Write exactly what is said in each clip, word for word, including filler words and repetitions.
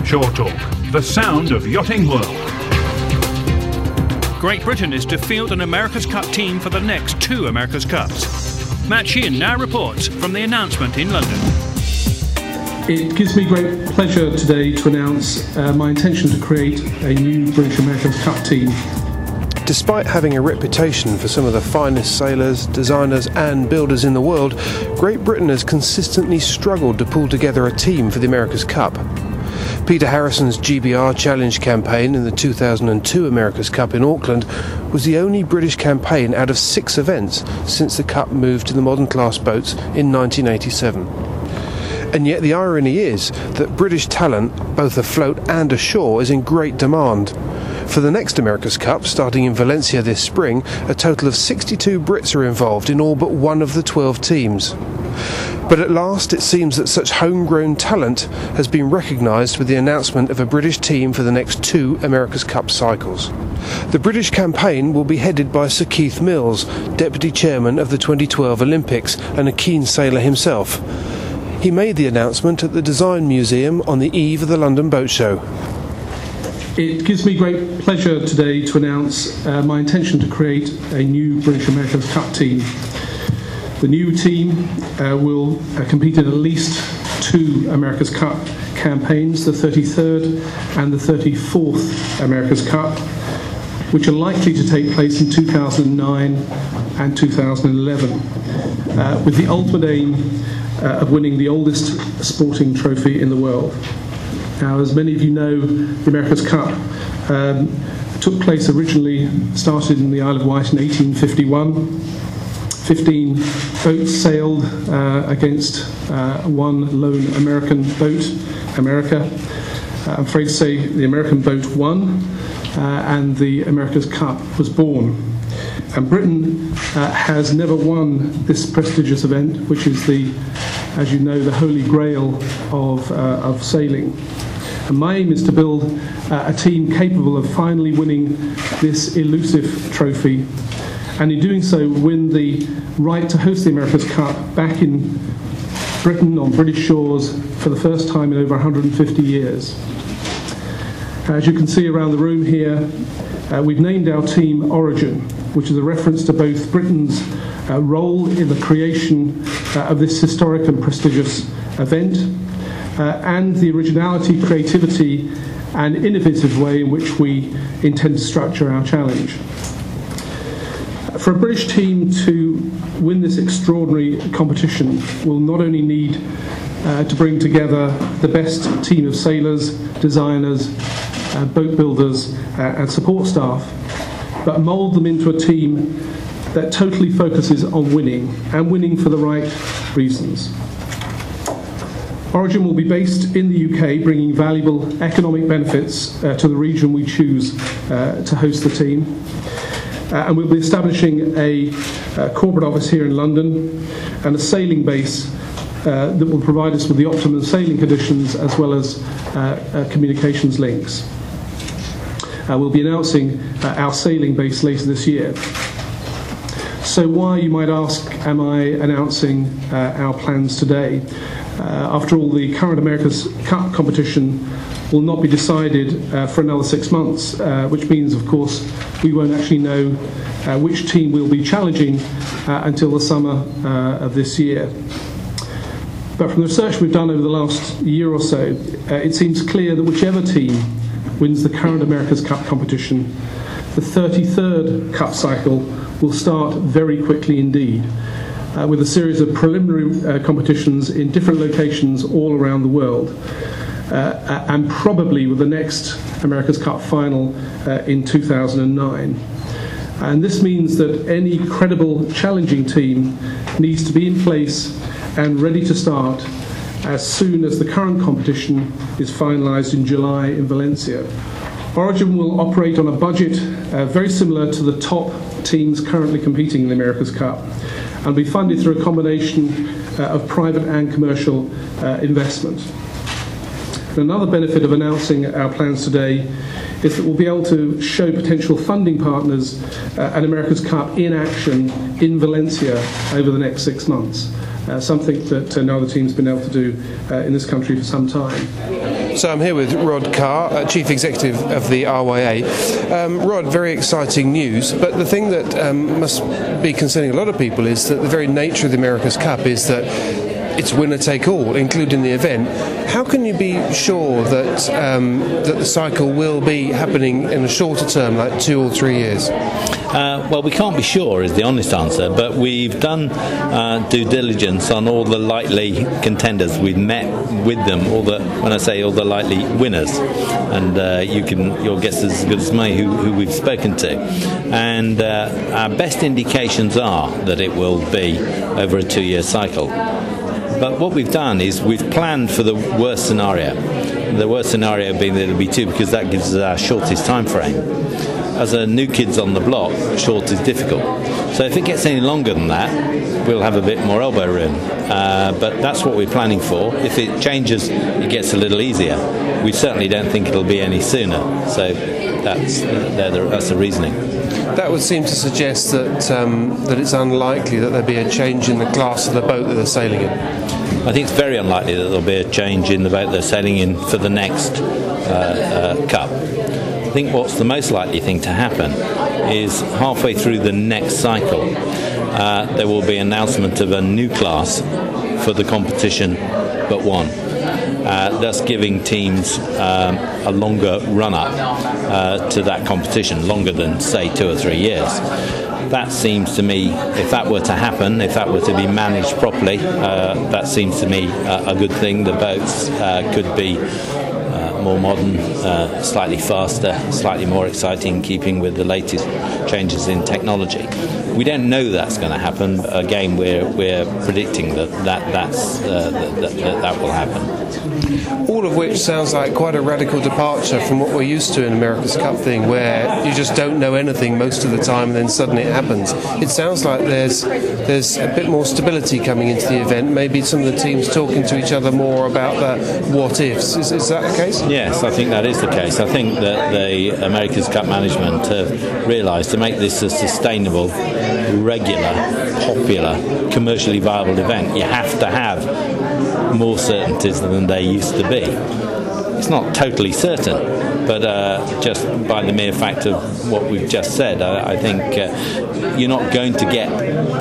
Shore Talk, the sound of yachting world. Great Britain is to field an America's Cup team for the next two America's Cups. Matt Sheehan now reports from the announcement in London. It gives me great pleasure today to announce uh, my intention to create a new British America's Cup team. Despite having a reputation for some of the finest sailors, designers and builders in the world, Great Britain has consistently struggled to pull together a team for the America's Cup. Peter Harrison's G B R Challenge campaign in the two thousand two America's Cup in Auckland was the only British campaign out of six events since the Cup moved to the modern class boats in nineteen eighty-seven. And yet the irony is that British talent, both afloat and ashore, is in great demand. For the next America's Cup, starting in Valencia this spring, a total of sixty-two Brits are involved in all but one of the twelve teams. But at last it seems that such homegrown talent has been recognised with the announcement of a British team for the next two America's Cup cycles. The British campaign will be headed by Sir Keith Mills, Deputy Chairman of the twenty twelve Olympics and a keen sailor himself. He made the announcement at the Design Museum on the eve of the London Boat Show. It gives me great pleasure today to announce uh, my intention to create a new British America's Cup team. The new team uh, will uh, compete in at least two America's Cup campaigns, the thirty-third and the thirty-fourth America's Cup, which are likely to take place in two thousand nine and two thousand eleven, uh, with the ultimate aim uh, of winning the oldest sporting trophy in the world. Now, as many of you know, the America's Cup um, took place originally, started in the Isle of Wight in eighteen fifty-one. fifteen boats sailed uh, against uh, one lone American boat, America. Uh, I'm afraid to say the American boat won, uh, and the America's Cup was born. And Britain uh, has never won this prestigious event, which is the, as you know, the holy grail of, uh, of sailing. And my aim is to build uh, a team capable of finally winning this elusive trophy, and in doing so win the right to host the America's Cup back in Britain on British shores for the first time in over one hundred fifty years. As you can see around the room here, uh, we've named our team Origin, which is a reference to both Britain's uh, role in the creation uh, of this historic and prestigious event, uh, and the originality, creativity and innovative way in which we intend to structure our challenge. For a British team to win this extraordinary competition will not only need uh, to bring together the best team of sailors, designers, uh, boat builders uh, and support staff, but mould them into a team that totally focuses on winning, and winning for the right reasons. Origin will be based in the U K, bringing valuable economic benefits uh, to the region we choose uh, to host the team. Uh, and we'll be establishing a uh, corporate office here in London and a sailing base uh, that will provide us with the optimum sailing conditions as well as uh, uh, communications links. Uh, we'll be announcing uh, our sailing base later this year. So why, you might ask, am I announcing uh, our plans today? Uh, after all, the current America's Cup competition will not be decided uh, for another six months, uh, which means, of course, we won't actually know uh, which team we'll be challenging uh, until the summer uh, of this year. But from the research we've done over the last year or so, uh, it seems clear that whichever team wins the current America's Cup competition, the thirty-third Cup cycle will start very quickly indeed, uh, with a series of preliminary uh, competitions in different locations all around the world. Uh, and probably with the next America's Cup final uh, in two thousand nine. And this means that any credible challenging team needs to be in place and ready to start as soon as the current competition is finalised in July in Valencia. Origin will operate on a budget uh, very similar to the top teams currently competing in the America's Cup, and be funded through a combination uh, of private and commercial uh, investment. Another benefit of announcing our plans today is that we'll be able to show potential funding partners uh, an America's Cup in action in Valencia over the next six months, uh, something that uh, no other team's been able to do uh, in this country for some time. So I'm here with Rod Carr, uh, Chief Executive of the R Y A. Um, Rod, very exciting news, but the thing that um, must be concerning a lot of people is that the very nature of the America's Cup is that it's winner take all, including the event. How can you be sure that um, that the cycle will be happening in a shorter term, like two or three years? Uh, well, we can't be sure is the honest answer, but we've done uh, due diligence on all the likely contenders. We've met with them, all the when I say all the likely winners, and uh, you can your guess is as good as mine who, who we've spoken to. And uh, our best indications are that it will be over a two-year cycle. But what we've done is we've planned for the worst scenario. The worst scenario being that it'll be two, because that gives us our shortest time frame. As a new kid's on the block, short is difficult. So if it gets any longer than that, we'll have a bit more elbow room. Uh, but that's what we're planning for. If it changes, it gets a little easier. We certainly don't think it'll be any sooner. So that's the, that's the reasoning. That would seem to suggest that um, that it's unlikely that there'll be a change in the class of the boat that they're sailing in. I think it's very unlikely that there'll be a change in the boat they're sailing in for the next uh, uh, Cup. I think what's the most likely thing to happen is halfway through the next cycle, uh, there will be an announcement of a new class for the competition but one. Uh, thus giving teams um, a longer run-up uh, to that competition, longer than, say, two or three years. That seems to me, if that were to happen, if that were to be managed properly, uh, that seems to me uh, a good thing. The boats uh, could be uh, more modern, uh, slightly faster, slightly more exciting, keeping with the latest changes in technology. We don't know that's going to happen, but again, we're we're predicting that that that's uh, that, that, that that will happen. All of which sounds like quite a radical departure from what we're used to in America's Cup thing, where you just don't know anything most of the time and then suddenly it happens. It sounds like there's there's a bit more stability coming into the event, maybe some of the teams talking to each other more about the what-ifs. Is, is that the case? Yes, I think that is the case. I think that the America's Cup management have realised to make this a sustainable, regular, popular, commercially viable event, you have to have more certainties than they used to be. It's not totally certain, but uh, just by the mere fact of what we've just said, I, I think uh, you're not going to get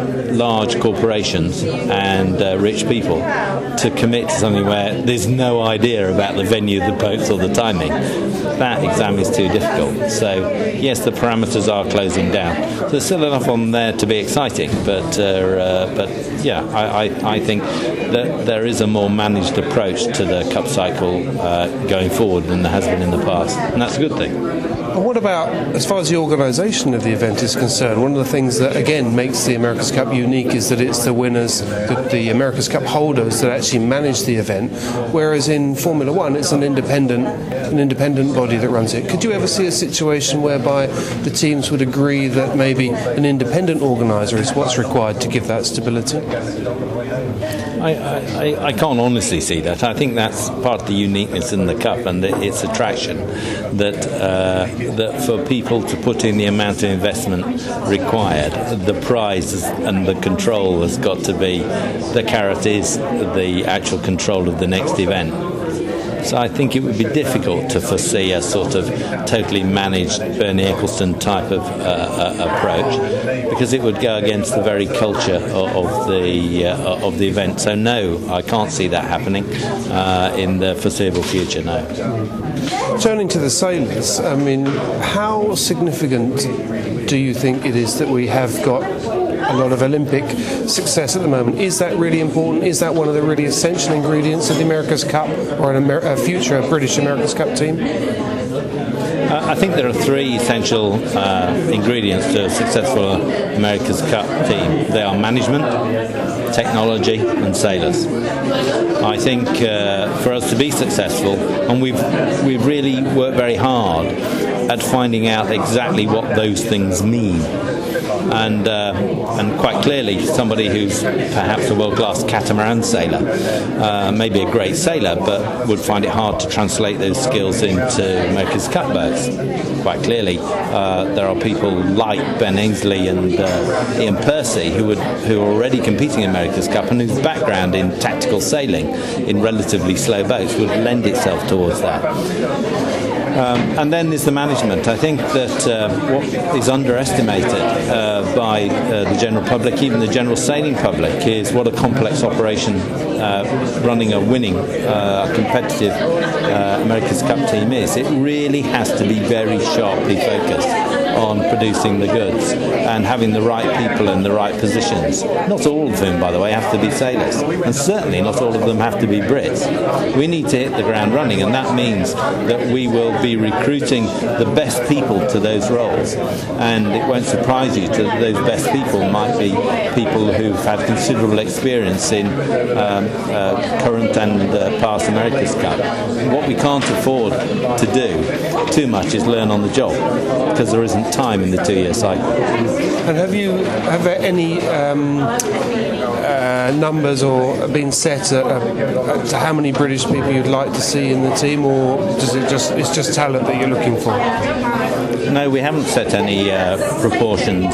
large corporations and uh, rich people to commit to something where there's no idea about the venue, the boats or the timing. That exam is too difficult. So yes, the parameters are closing down. So there's still enough on there to be exciting, but uh, uh, but yeah, I, I, I think that there is a more managed approach to the Cup cycle uh, going forward than there has been in the past, and that's a good thing. And what about, as far as the organisation of the event is concerned, one of the things that, again, makes the America's Cup unique is that it's the winners, the, the America's Cup holders that actually manage the event, whereas in Formula One, it's an independent an independent body that runs it. Could you ever see a situation whereby the teams would agree that maybe an independent organiser is what's required to give that stability? I, I, I can't honestly see that. I think that's part of the uniqueness in the Cup and the, its attraction, that uh, that for people to put in the amount of investment required, the prize and the control has got to be, the carrot is the actual control of the next event. So I think it would be difficult to foresee a sort of totally managed Bernie Ecclestone type of uh, uh, approach, because it would go against the very culture of, of the uh, of the event. So no, I can't see that happening uh, in the foreseeable future. No. Turning to the sailors, I mean, how significant do you think it is that we have got a lot of Olympic success at the moment? Is that really important? Is that one of the really essential ingredients of the America's Cup or an Amer- a future British America's Cup team? Uh, I think there are three essential uh, ingredients to a successful America's Cup team. They are management, technology and sailors. I think uh, for us to be successful, and we've we've really worked very hard at finding out exactly what those things mean. and uh, and quite clearly somebody who's perhaps a world-class catamaran sailor, uh, maybe a great sailor, but would find it hard to translate those skills into America's Cup boats. Quite clearly, uh, there are people like Ben Ainsley and uh, Ian Percy who would who are already competing in America's Cup and whose background in tactical sailing in relatively slow boats would lend itself towards that. Um, and then there's the management. I think that uh, what is underestimated uh, by uh, the general public, even the general sailing public, is what a complex operation uh, running a winning, uh, competitive uh, America's Cup team is. It really has to be very sharply focused on producing the goods and having the right people in the right positions. Not all of whom, by the way, have to be sailors, and certainly not all of them have to be Brits. We need to hit the ground running, and that means that we will be recruiting the best people to those roles. And it won't surprise you that those best people might be people who've had considerable experience in um, uh, current and uh, past America's Cup. What we can't afford to do too much is learn on the job, because there isn't time in the two-year cycle. And have you have there any um, uh, numbers or been set at, uh, to how many British people you'd like to see in the team, or does it just it's just talent that you're looking for? No, we haven't set any uh, proportions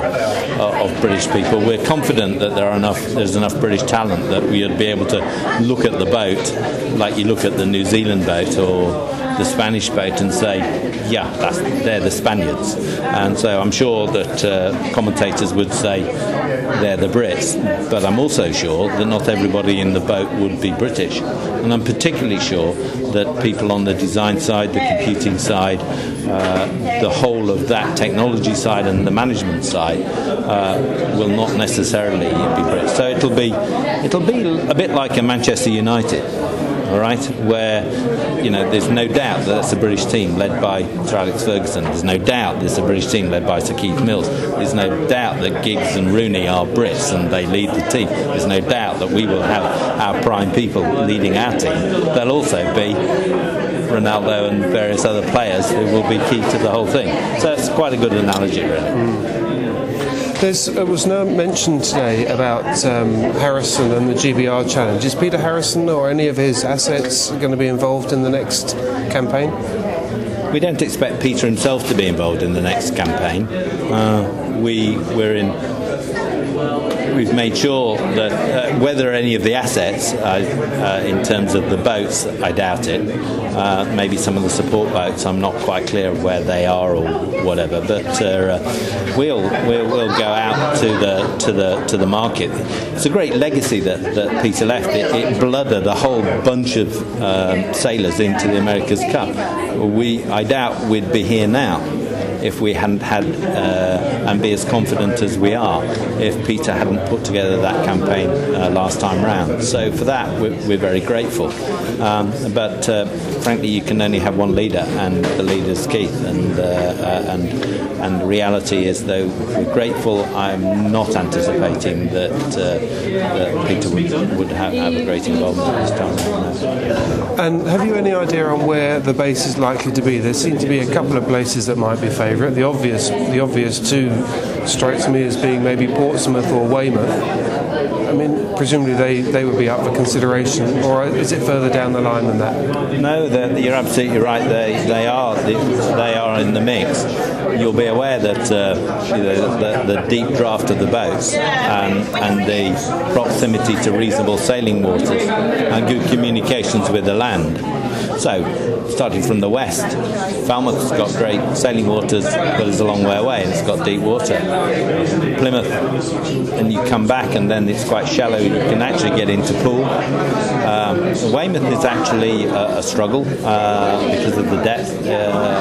uh, of British people. We're confident that there are enough. There's enough British talent that we'd be able to look at the boat like you look at the New Zealand boat or the Spanish boat and say, yeah, that's, they're the Spaniards. And so I'm sure that uh, commentators would say they're the Brits, but I'm also sure that not everybody in the boat would be British. And I'm particularly sure that people on the design side, the computing side, uh, the whole of that technology side and the management side uh, will not necessarily be British. So it'll be it'll be a bit like a Manchester United. All right, where, you know, there's no doubt that that's a British team led by Sir Alex Ferguson. There's no doubt there's a British team led by Sir Keith Mills. There's no doubt that Giggs and Rooney are Brits and they lead the team. There's no doubt that we will have our prime people leading our team. There'll also be Ronaldo and various other players who will be key to the whole thing. So it's quite a good analogy, really. Mm. There's, there was no mention today about um, Harrison and the G B R Challenge. Is Peter Harrison or any of his assets going to be involved in the next campaign? We don't expect Peter himself to be involved in the next campaign. Uh, we, we're in... We've made sure that uh, whether any of the assets, uh, uh, in terms of the boats, I doubt it. Uh, maybe some of the support boats, I'm not quite clear of where they are or whatever. But uh, we'll, we'll we'll go out to the to the to the market. It's a great legacy that, that Peter left. It, it blooded a whole bunch of um, sailors into the America's Cup. We I doubt we'd be here now if we hadn't had uh, and be as confident as we are if Peter hadn't put together that campaign uh, last time round. So for that we're, we're very grateful. Um, but uh, frankly, you can only have one leader, and the leader's Keith. And uh, uh, and and the reality is, though we're grateful, I'm not anticipating that, uh, that Peter would, would have, have a great involvement this time round. No. And have you any idea on where the base is likely to be? There seem to be a couple of places that might be favourite. The obvious, the obvious two strikes me as being maybe Portsmouth or Weymouth. I mean, presumably they, they would be up for consideration, or is it further down the line than that? No, you're absolutely right. They they are they are in the mix. You'll be aware that uh, you know, the, the deep draft of the boats and, and the proximity to reasonable sailing waters and good communications with the land. So, starting from the west, Falmouth's got great sailing waters, but it's a long way away and it's got deep water. Plymouth, and you come back and then it's quite shallow, you can actually get into Poole. Um, Weymouth is actually a, a struggle uh, because of the depth uh,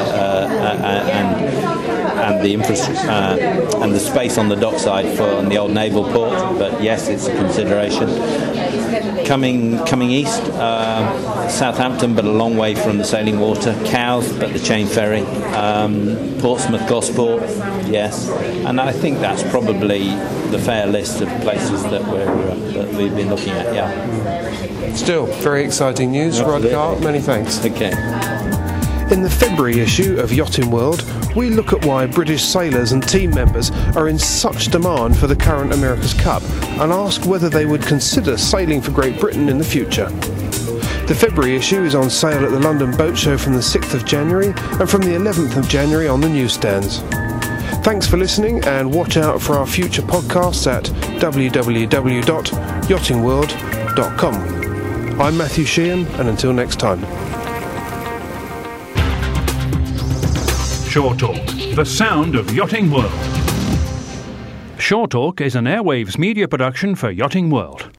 uh, and and the infrastructure uh, and the space on the dockside for on the old naval port. But yes, it's a consideration. Coming coming east, uh, Southampton, but a long way from the sailing water. Cowes, but the chain ferry. Um, Portsmouth, Gosport, yes. And I think that's probably the fair list of places that we're uh, that we've been looking at. Yeah. Still, very exciting news, Rod Cart. Many thanks. Okay. In the February issue of Yachting World, we look at why British sailors and team members are in such demand for the current America's Cup and ask whether they would consider sailing for Great Britain in the future. The February issue is on sale at the London Boat Show from the sixth of January and from the eleventh of January on the newsstands. Thanks for listening, and watch out for our future podcasts at w w w dot yachting world dot com. I'm Matthew Sheehan, and until next time. Shore Talk, the sound of Yachting World. Shore Talk is an Airwaves media production for Yachting World.